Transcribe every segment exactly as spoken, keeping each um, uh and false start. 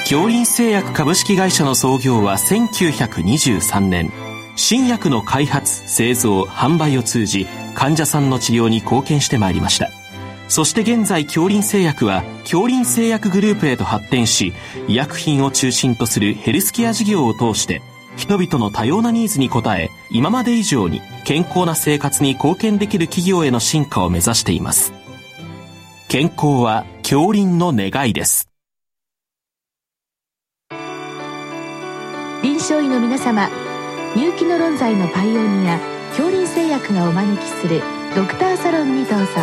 京林製薬株式会社の創業はせんきゅうひゃくにじゅうさんねん。新薬の開発、製造、販売を通じ患者さんの治療に貢献してまいりました。そして現在京林製薬は京林製薬グループへと発展し、医薬品を中心とするヘルスケア事業を通して人々の多様なニーズに応え、今まで以上に健康な生活に貢献できる企業への進化を目指しています。健康は京林の願いです。 臨床医の皆様、入気の論剤のパイオニア京林製薬がお招きするドクターサロンにどうぞ。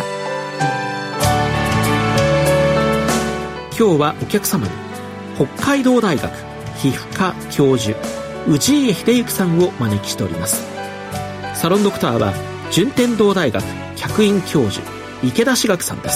今日はお客様に北海道大学皮膚科教授氏家秀幸さんをお招きしております。サロンドクターは順天堂大学客員教授池田志学さんです。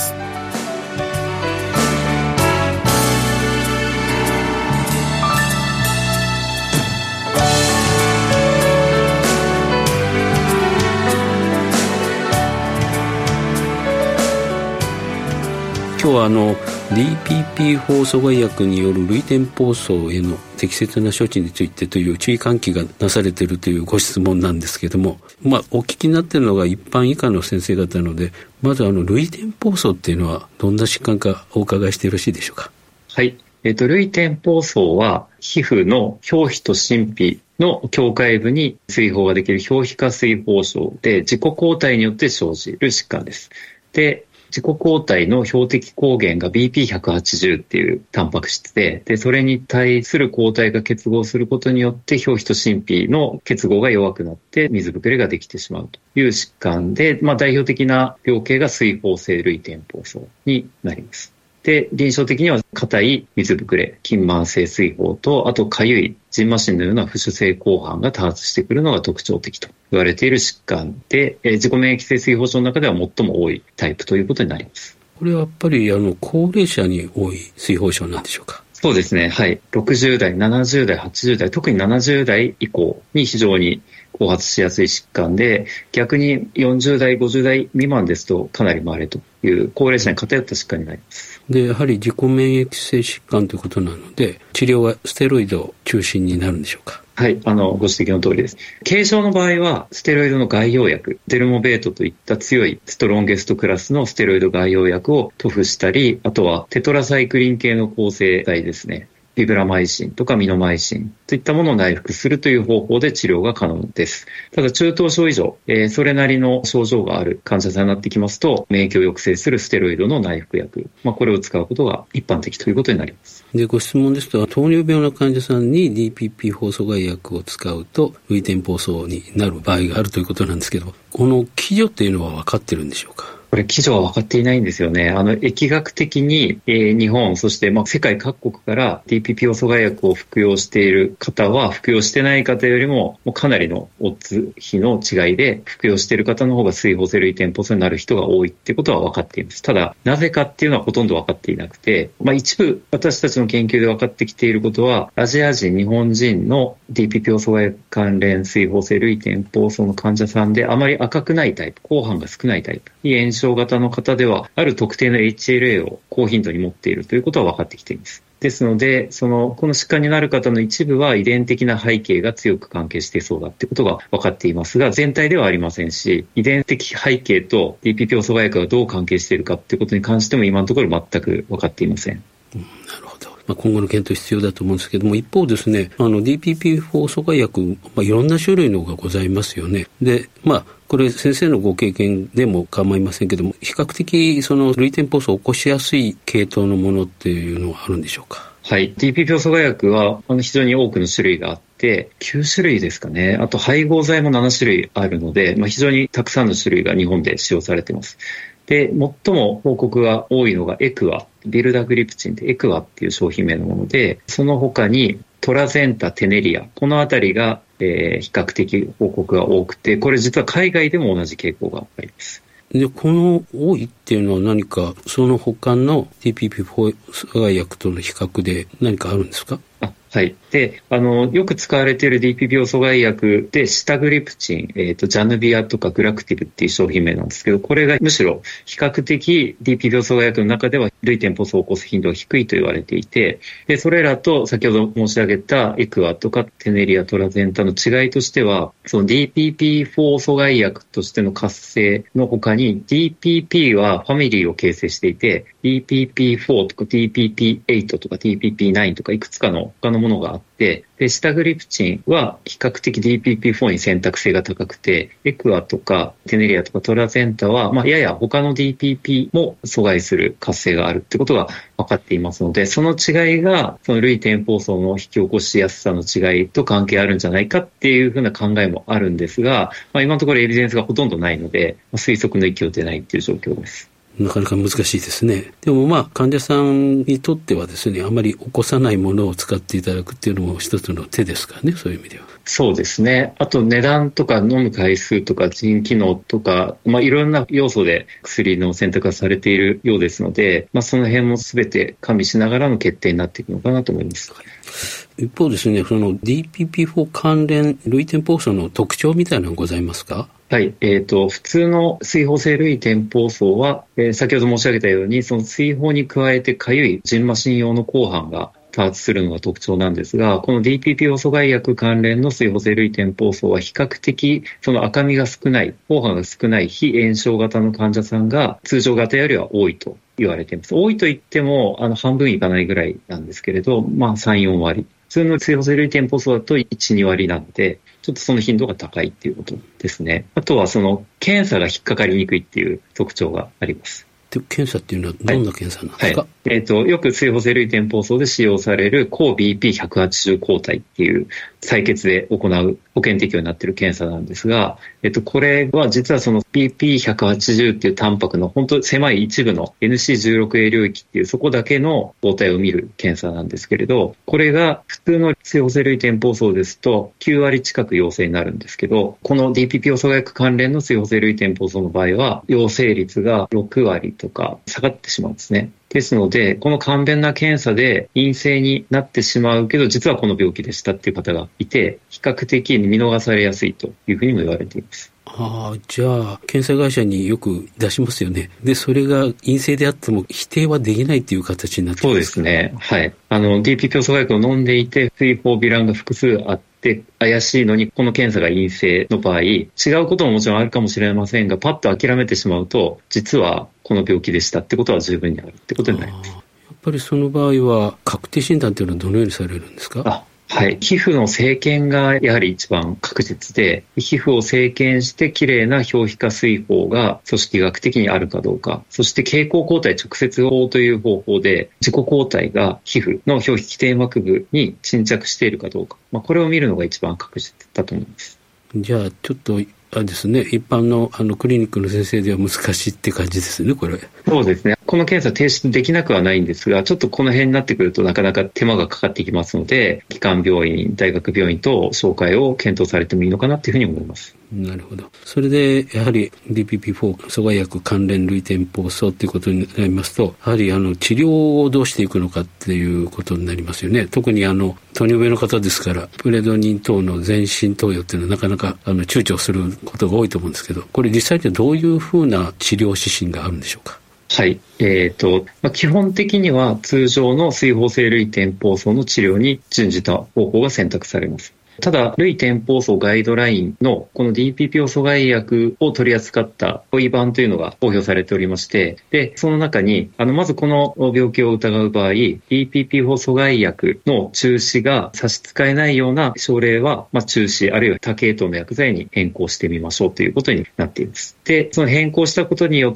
今日はあの ディーピーピー 法阻害薬による類転包装への適切な処置についてという注意喚起がなされているというご質問なんですけれども、まあ、お聞きになっているのが一般以下の先生方なので、まずあの類転包装っていうのはどんな疾患かお伺いしてよろしいでしょうか。 はい、えーと、類転包装は皮膚の表皮と真皮の境界部に水疱ができる表皮下水疱症で、自己抗体によって生じる疾患です。で自己抗体の標的抗原が ビーピーひゃくはちじゅう っていうタンパク質で、で、それに対する抗体が結合することによって表皮と真皮の結合が弱くなって水ぶくれができてしまうという疾患で、まあ代表的な病形が水疱性類転包装になります。で、臨床的には硬い水ぶくれ、筋慢性水疱と、あとかゆいジンマシンのような浮腫性紅斑が多発してくるのが特徴的と言われている疾患で、えー、自己免疫性水疱症の中では最も多いタイプということになります。 これはやっぱりあの高齢者に多い水疱症なんでしょうか。 そうですね。はい。ろくじゅう代、ななじゅう代、はちじゅう代、特にななじゅう代以降に非常に後発しやすい疾患で、逆によんじゅう代、ごじゅう代未満ですとかなり稀という高齢者に偏った疾患になります。 で、やはり自己免疫性疾患ということなので、治療はステロイド中心になるんでしょうか。 はい、あの、ご指摘の通りです。軽症の場合は、ステロイドの外用薬、デルモベートといった強いストロンゲストクラスのステロイド外用薬を塗布したり、あとはテトラサイクリン系の抗生剤ですね。ビブラマイシンとかミノマイシンといったものを内服するという方法で治療が可能です。ただ中等症以上、えー、それなりの症状がある患者さんになってきますと、免疫を抑制するステロイドの内服薬、まあ、これを使うことが一般的ということになります。 で、ご質問ですと、糖尿病の患者さんに ディーピーピー 法阻害薬を使うと類転包装になる場合があるということなんですけど、この基準っていうのは分かってるんでしょうか。 これ、基準は分かっていないんですよね。あの、疫学的に、えー、日本、そして、まあ、世界各国から ディーピーピー 阻害薬を服用している方は、服用してない方よりも、もうかなりのオッズ比の違いで、服用している方の方が水疱性類転包装になる人が多いってことは分かっています。ただ、なぜかっていうのはほとんど分かっていなくて、まあ、一部、私たちの研究で分かってきていることは、アジア人、日本人の ディーピーピー 阻害薬関連水疱性類転包装の患者さんで、あまり赤くないタイプ、紅斑が少ないタイプ、いい炎症型の方ではある特定の エイチエルエー を高頻度に持っているということは分かってきています。ですので、そのこの疾患になる方の一部は遺伝的な背景が強く関係していそうだということが分かっていますが、全体ではありませんし、遺伝的背景と ディーピーピー 阻害薬がどう関係しているかということに関しても今のところ全く分かっていません。 うん、なるほど。まあ、今後の検討必要だと思うんですけども、一方ですね、あの ディーピーピー 法阻害薬、まあ、いろんな種類のがございますよね。で、まあこれ先生のご経験でも構いませんけども、比較的その類転包装を起こしやすい系統のものっていうのはあるんでしょうか。 はい。ディーピーピー 阻害薬はあの非常に多くの種類があって、きゅう種類ですかね。あと配合剤もなな種類あるので、まあ、非常にたくさんの種類が日本で使用されています。で、最も報告が多いのがエクア、ビルダグリプチンってエクアっていう商品名のもので、その他にトラゼンタ、テネリア、このあたりが、えー、比較的報告が多くて、これ実は海外でも同じ傾向があります。 で、この多いっていうのは何かその他の ディーピーピー 阻害薬との比較で何かあるんですか？ あはい。で、あの、よく使われている ディーピーピーオー 阻害薬で、シタグリプチン、えっと、ジャヌビアとかグラクティブっていう商品名なんですけど、これがむしろ比較的 ディーピーピーオー 阻害薬の中では類転ポスを起こす頻度が低いと言われていて、で、それらと先ほど申し上げたエクアとかテネリア、トラゼンタの違いとしては、その ディーピーピーフォー 阻害薬としての活性の他に ディーピーピー はファミリーを形成していて、ディーピーピーフォー とか ディーピーピーエイト とか ディーピーピーナイン とかいくつかの他のものがあって、で、シタグリプチンは比較的 ディーピーピーフォー に選択性が高くて、エクアとかテネリアとかトラゼンタは、まあ、やや他の ディーピーピー も阻害する活性があるってことが分かっていますので、その違いが、その類転ポ層の引き起こしやすさの違いと関係あるんじゃないかっていうふうな考えもあるんですが、まあ、今のところエビデンスがほとんどないので、推測の域を出ないっていう状況です。 なかなか難しいですね。でもまあ患者さんにとってはですね、あまり起こさないものを使っていただくっていうのも一つの手ですからね、そういう意味では。 そうですね。あと値段とか飲む回数とか腎機能とか、まあいろんな要素で薬の選択がされているようですので、まあその辺も全て加味しながらの決定になっていくのかなと思います。 一方ですね、その ディーピーピーフォー 関連類転ポ素の特徴みたいなのがございますか？ はい。えっと、普通の水疱性類転ポ素は、えー、先ほど申し上げたように、その水疱に加えてかゆい腎麻疹用の抗斑が多発するのが特徴なんですが、この ディーピーピーオー 阻害薬関連の水疱性類転ポ素は比較的その赤みが少ない、抗斑が少ない非炎症型の患者さんが通常型よりは多いと言われています。多いと言っても、あの、半分いかないぐらいなんですけれど、まあさん、よん割。普通の水疱性類転ポ素だといち、に割なので、ちょっとその頻度が高いっていうことですね。あとはその検査が引っかかりにくいっていう特徴があります。 で検査っていうのはどんな検査なんですか？ はいはい、えっと、よく水疱性類転ポ素で使用される抗 ビーピーひゃくはちじゅう 抗体っていう採血で行う保険適用になっている検査なんですが、えっと、これは実はその ビーピーひゃくはちじゅう っていうタンパクの本当狭い一部の エヌシーじゅうろくエー 領域っていうそこだけの抗体を見る検査なんですけれど、これが普通の水疱性類転ポ素ですときゅう割近く陽性になるんですけど、この ディーピーピーオー 阻害薬関連の水疱性類転ポ素の場合は陽性率がろく割とか下がってしまうんですね。ですので、この簡便な検査で陰性になってしまうけど、実はこの病気でしたっていう方がいて、比較的見逃されやすいというふうにも言われています。 ああ、じゃあ、検査会社によく出しますよね。で、それが陰性であっても否定はできないという形になっていますか？ そうですね。はい。あの、ディーピーピーオー 阻害薬を飲んでいて、水疱ビランが複数あって、怪しいのにこの検査が陰性の場合、違うことももちろんあるかもしれませんが、パッと諦めてしまうと、実はこの病気でしたってことは十分にあるってことになります。 やっぱりその場合は確定診断というのはどのようにされるんですか？ あはい。皮膚の生検がやはり一番確実で、皮膚を生検してきれいな表皮下水疱が組織学的にあるかどうか、そして経口抗体直接法という方法で自己抗体が皮膚の表皮基底膜部に沈着しているかどうか、まあ、これを見るのが一番確実だと思います。 じゃあちょっとあれですね、一般のあのクリニックの先生では難しいって感じですね、これ。 そうですね。この検査提出できなくはないんですが、ちょっとこの辺になってくるとなかなか手間がかかってきますので、基幹病院、大学病院と紹介を検討されてもいいのかなというふうに思います。 なるほど。それでやはり ディーピーピーフォー 阻害薬関連類転ポ素ということになりますと、やはりあの治療をどうしていくのかっていうことになりますよね。特にあの糖尿病の方ですから、プレドニン等の全身投与っていうのはなかなかあの躊躇することが多いと思うんですけど、これ実際にどういうふうな治療指針があるんでしょうか？ はい。えっと、まあ、基本的には通常の水疱性類転ポ素の治療に準じた方法が選択されます。ただ、類転ポ素ガイドラインのこの ディーピーピーオー 阻害薬を取り扱った問い版というのが公表されておりまして、で、その中に、あの、まずこの病気を疑う場合、ディーピーピーフォー 阻害薬の中止が差し支えないような症例は、まあ、中止、あるいは他系統の薬剤に変更してみましょうということになっています。で、その変更したことによって、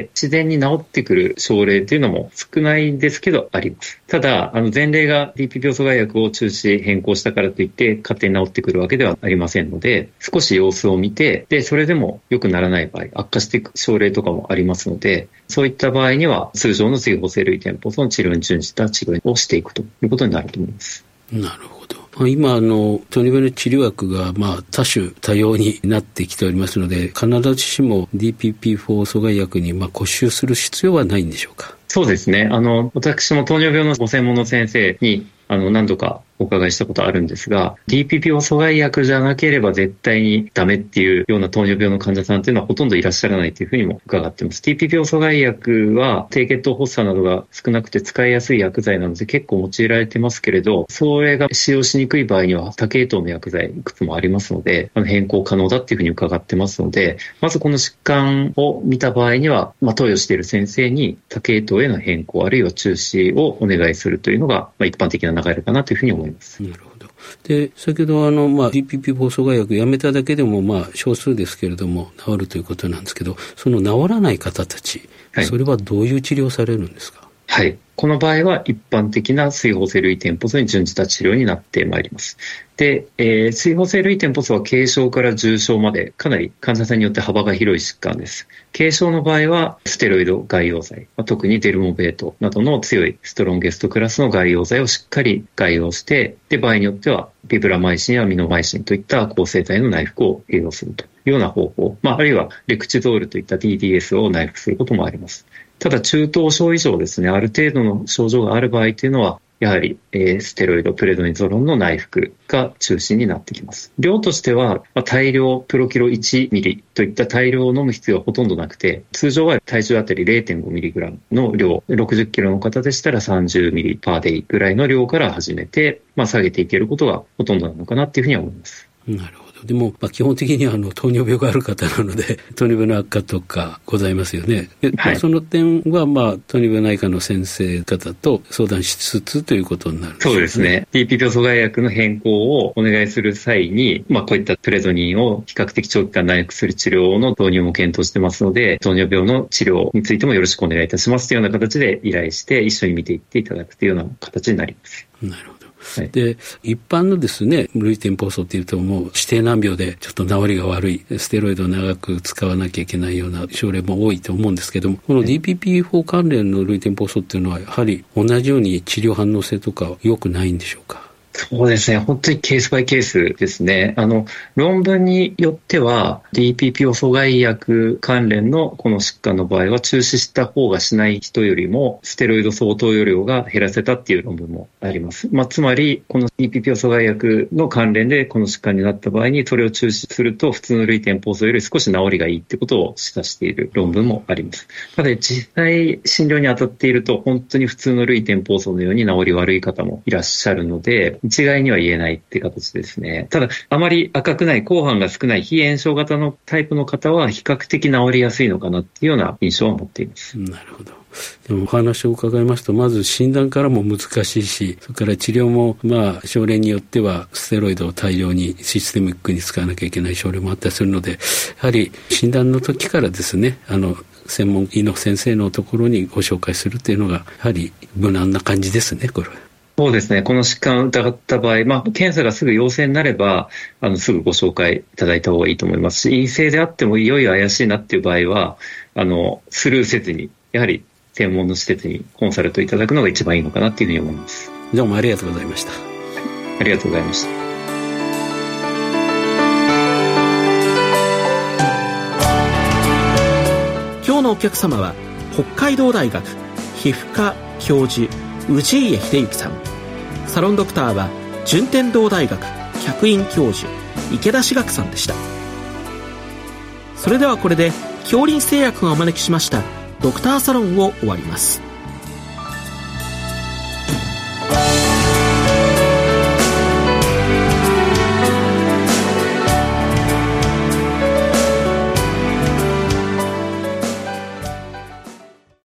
自然に治ってくる症例というのも少ないんですけど、あります。ただ、あの、前例が ディーピーピーオー 阻害薬を中止変更したからといって、勝手に治ってくるわけではありませんので、少し様子を見て、で、それでも良くならない場合、悪化していく症例とかもありますので、そういった場合には、通常の水疱性類転ポ素の治療に準じた治療をしていくということになると思います。 なるほど。今、あの、糖尿病の治療薬が、まあ、多種多様になってきておりますので、必ずしも ディーピーピーフォー 阻害薬に、まあ、固執する必要はないんでしょうか？ そうですね。あの、私も糖尿病のご専門の先生に、あの、何度かお伺いしたことあるんですが、 ディーピーピーオー 阻害薬じゃなければ絶対にダメっていうような糖尿病の患者さんっていうのはほとんどいらっしゃらないというふうにも伺っています。 ディーピーピーオー 阻害薬は低血糖発作などが少なくて使いやすい薬剤なので結構用いられてますけれど、それが使用しにくい場合には多系統の薬剤いくつもありますので、あの変更可能だっていうふうに伺ってますので、まずこの疾患を見た場合には、まあ、投与している先生に多系統への変更あるいは中止をお願いするというのが、まあ、一般的な流れかなというふうに思います。 なるほど。で、先ほどあの、まあ、ディーピーピーフォー 阻害薬やめただけでも、まあ、少数ですけれども治るということなんですけど、その治らない方たち、はい、それはどういう治療されるんですか？ はい。この場合は一般的な水疱性類天ポ素に準じた治療になってまいります。で、えー、水疱性類天ポ素は軽症から重症までかなり患者さんによって幅が広い疾患です。軽症の場合はステロイド外用剤、特にデルモベートなどの強いストロンゲストクラスの外用剤をしっかり外用して、で、場合によってはビブラマイシンやミノマイシンといった抗生体の内服を併用するというような方法、まあ、あるいはレクチゾールといった ディーディーエス を内服することもあります。ただ中等症以上ですね、ある程度の症状がある場合というのは、やはり、えー、ステロイド、プレドニゾロンの内服が中心になってきます。量としては、まあ、大量プロキロいちミリといった大量を飲む必要はほとんどなくて、通常は体重あたり ゼロテンごミリグラム の量、ろくじゅっキロの方でしたらさんじゅうミリパーデイぐらいの量から始めて、まあ、下げていけることがほとんどなのかなっていうふうには思います。 なるほど。でも、まあ、基本的にはあの糖尿病がある方なので糖尿病の悪化とかございますよね。はい、その点は、まあ、糖尿病内科の先生方と相談しつつということになるんですね。 そうですね。ディーピーピーオー 阻害薬の変更をお願いする際に、まあ、こういったプレドニンを比較的長期間内服する治療の導入も検討してますので、糖尿病の治療についてもよろしくお願いいたしますというような形で依頼して一緒に見ていっていただくというような形になります。 なるほど。はい、で、一般のですね、類天ポ素っていうともう指定難病でちょっと治りが悪い、ステロイドを長く使わなきゃいけないような症例も多いと思うんですけども、この ディーピーピーフォー 関連の類天ポ素っていうのはやはり同じように治療反応性とか良くないんでしょうか？ そうですね。本当にケースバイケースですね。あの、論文によっては ディーピーピーオー 阻害薬関連のこの疾患の場合は中止した方がしない人よりもステロイド相当用量が減らせたっていう論文もあります。まあ、つまり、この ディーピーピーオー 阻害薬の関連でこの疾患になった場合にそれを中止すると普通の類天ポ素より少し治りがいいってことを示唆している論文もあります。ただ、実際診療に当たっていると本当に普通の類天ポ素のように治り悪い方もいらっしゃるので、一概には言えないって形ですね。ただ、あまり赤くない、黄斑が少ない非炎症型のタイプの方は比較的治りやすいのかなっていうような印象を持っています。 なるほど。でもお話を伺いますと、まず診断からも難しいし、それから治療もまあ症例によってはステロイドを大量にシステミックに使わなきゃいけない症例もあったりするので、やはり診断の時からですね、あの専門医の先生のところにご紹介するっていうのがやはり無難な感じですね、これは。 そうですね。この疾患を疑った場合、まあ、検査がすぐ陽性になれば、あの、すぐご紹介いただいた方がいいと思いますし、陰性であってもいよいよ怪しいなっていう場合は、あの、スルーせずに、やはり専門の施設にコンサルトいただくのが一番いいのかなっていうふうに思います。 どうもありがとうございました。 ありがとうございました。 今日のお客様は、北海道大学皮膚科教授、氏家秀幸さん。サロンドクターは順天堂大学客員教授池田志学さんでした。それではこれで京林製薬がお招きしましたドクターサロンを終わります。